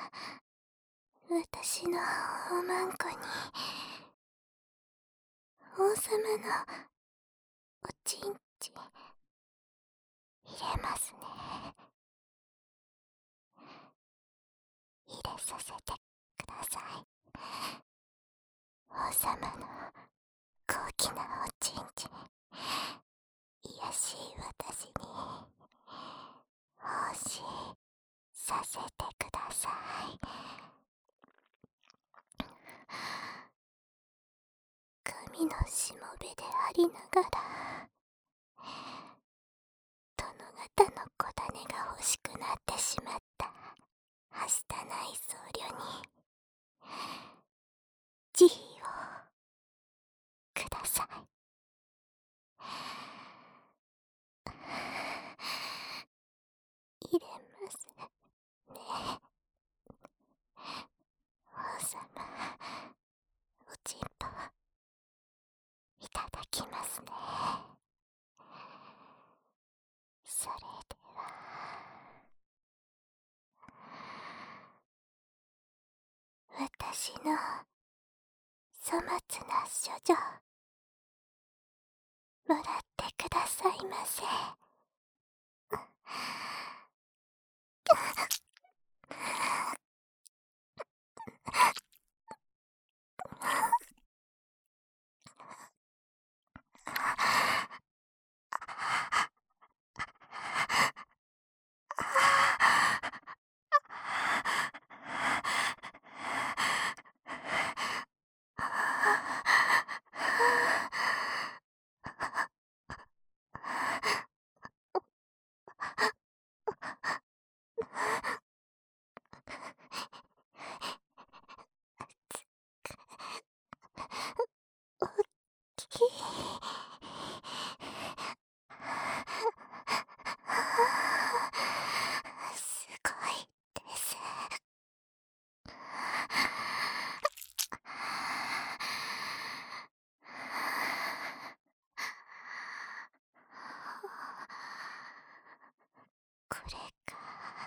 私のおまんこに王様のおちんちん入れますね。入れさせてください。王様の高貴なおちんちん、いやしい私に奉仕させてください。神のしもべでありながら殿方の子種が欲しくなってしまったはしたない僧侶に慈悲をください。入れますね。王様、おちんぽいただきますね。それでは私の粗末な処女もらってくださいませ。すごいです。これが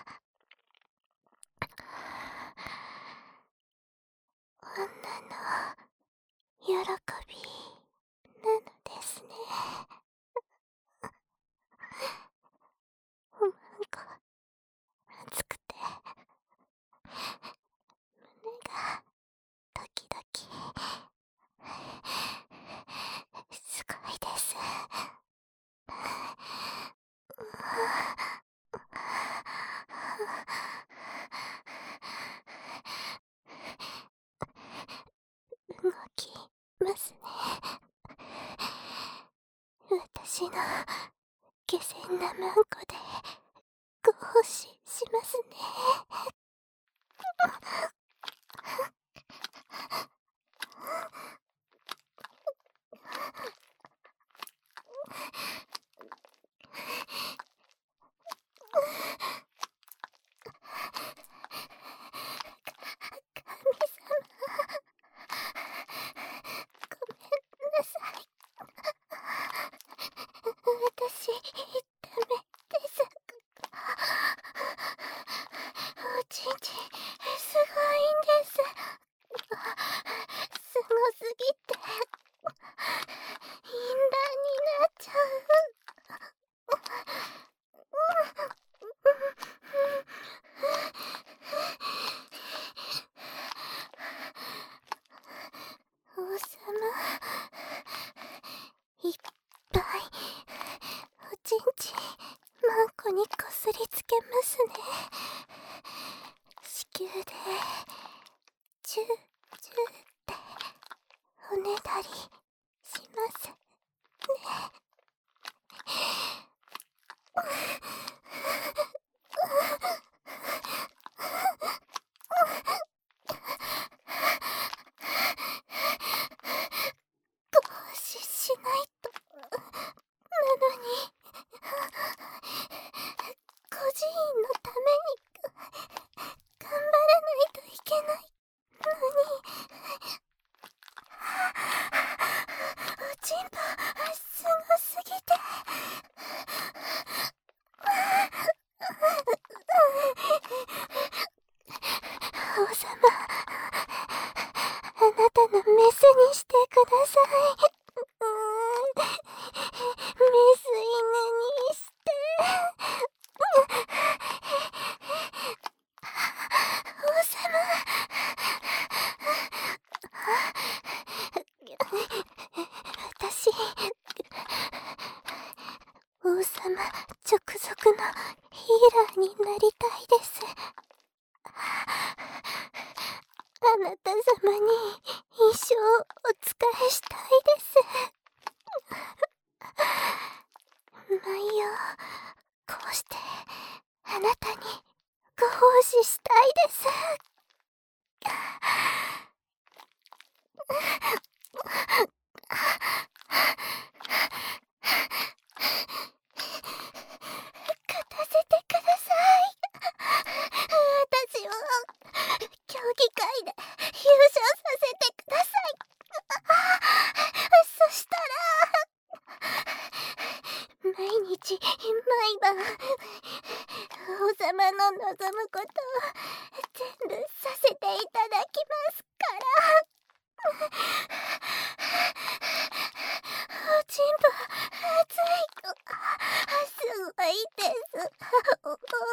女の喜びなのですね。おまんこ熱くて胸がドキドキすごいです。動きますね。私の下賤なまんこでご奉仕しますね。神様、ごめんなさい。私、ダメです。おちんちん、すごいんです。すごすぎて、淫乱になっちゃう。王様、いっぱいおちんちんまんこにこすりつけますね。子宮でチューチューっておねだりしますね。ご奉仕しないと。なのに孤児院のために頑張らないといけないのに、おちんぽすごすぎて、 王様直属のヒーラーになりたいです。あなた様に一生お仕えしたいです。毎夜こうしてあなたにご奉仕したいです。勝たせてください。私を競技会で優勝させてください。そしたら毎日毎晩王様の望むことを全部させていただきますから。おちんぽ熱い。すごいです、王様。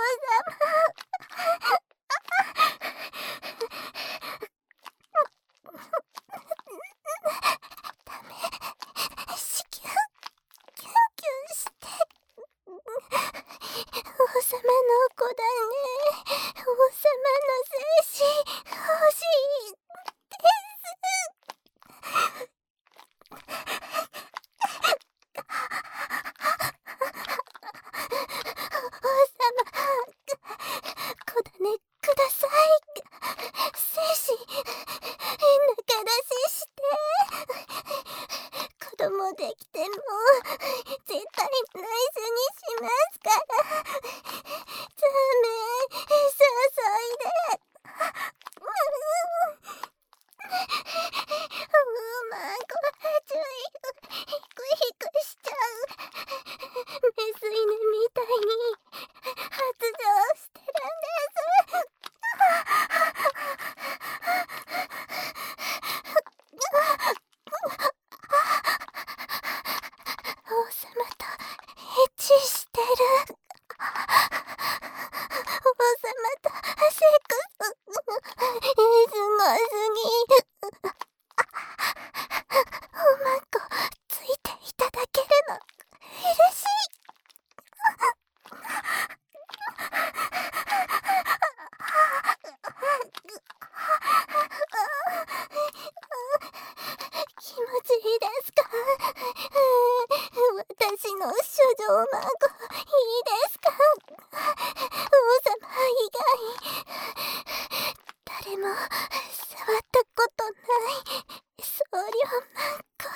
ダメ、子宮キュンキュンして王様の子だね。王様の精子欲しいです。王様、子種ください。精子中出しして。子供できても絶対内緒にしますから。ダメ、注いで。マンコ注意ヒクヒクしちゃう。メス犬みたいに発情してるんです。王様とエッチしてる。王様とセックスすごすぎ。おまんこついていただけるの嬉しい。気持ちいいですか？私の処女まんこいいですか？王様以外誰も触ったことない僧侶まんこ。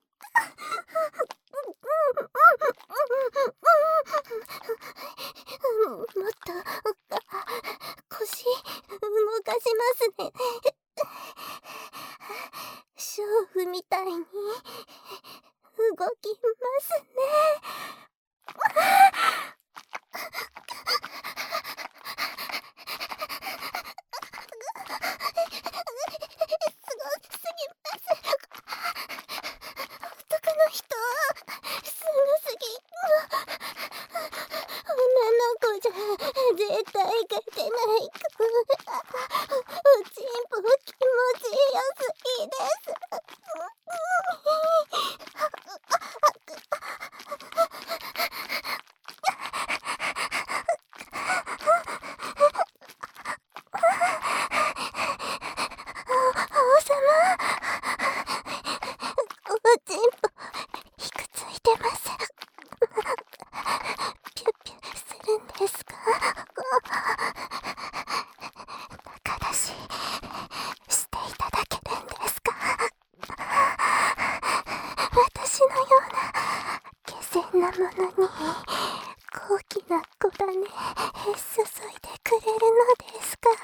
もっと腰動かしますね。娼婦みたいに動きますね。すごすぎます。男の人すごすぎ。女の子じゃ絶対勝てない。おちんぽ気持ちよすぎです。王様、おちんぽひくついてます。ピュッピュするんですか？仲出ししていただけるんですか？私のような下賤なものに高貴な子種注いでくれるのですか？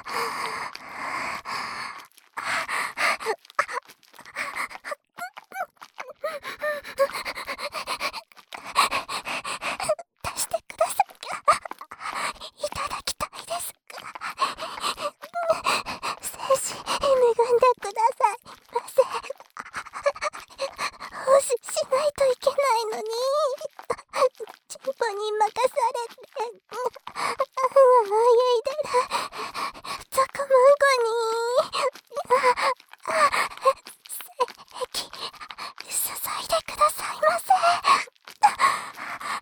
出してください。いただきたいです。精子恵んでくださいませ。奉仕しないといけないのにチンポに任されて泳いでるゾコモンコに精液注いでくださいませ。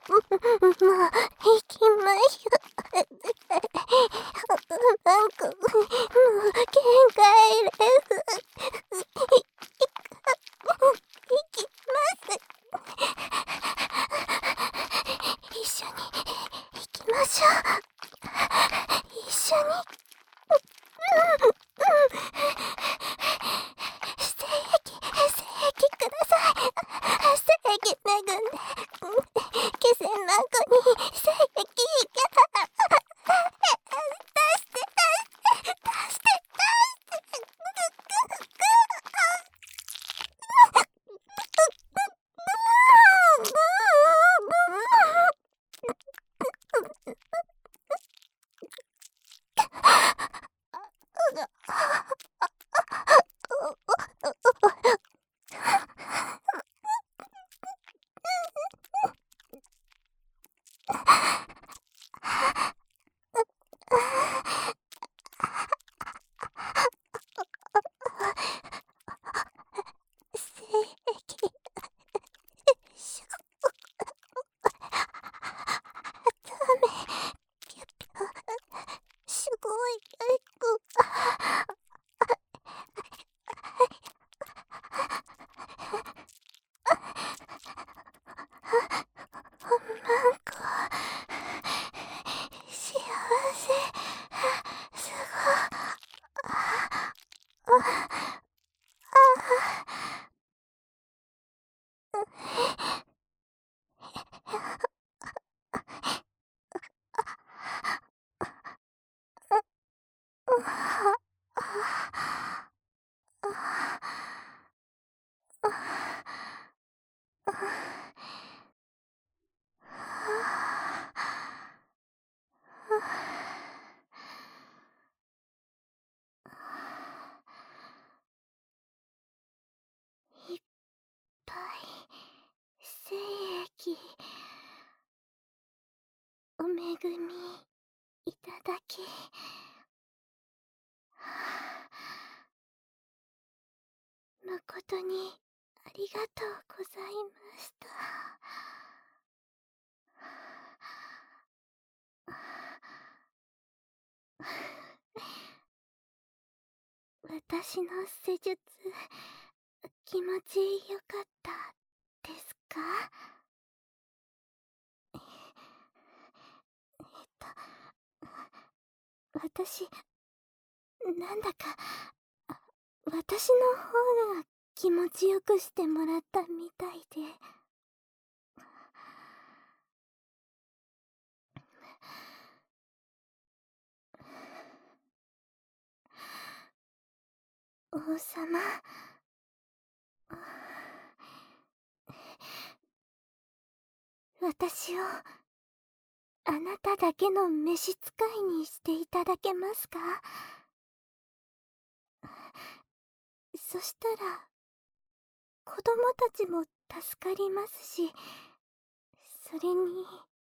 行きましょう。なんか、もう、限界です。行きます。一緒に行きましょう。一緒に。精液ください。精液恵んで。気仙蘭湖に精液が。出して、出して。すごい。なんか、幸せ。すごい。いっぱい精液お恵みいただき誠にありがとうございました。私の施術気持ちよかったですか？私、なんだか、私の方が気持ちよくしてもらったみたいで。王様、私をあなただけの召使いにしていただけますか？そしたら子供たちも助かりますし、それに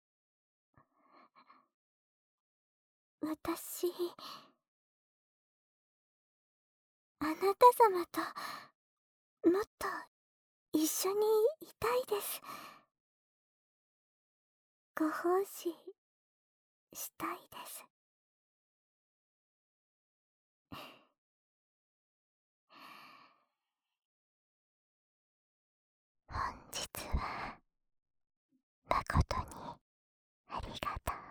私、あなた様ともっと一緒にいたいです。ご奉仕したいです。本日は誠にありがとう。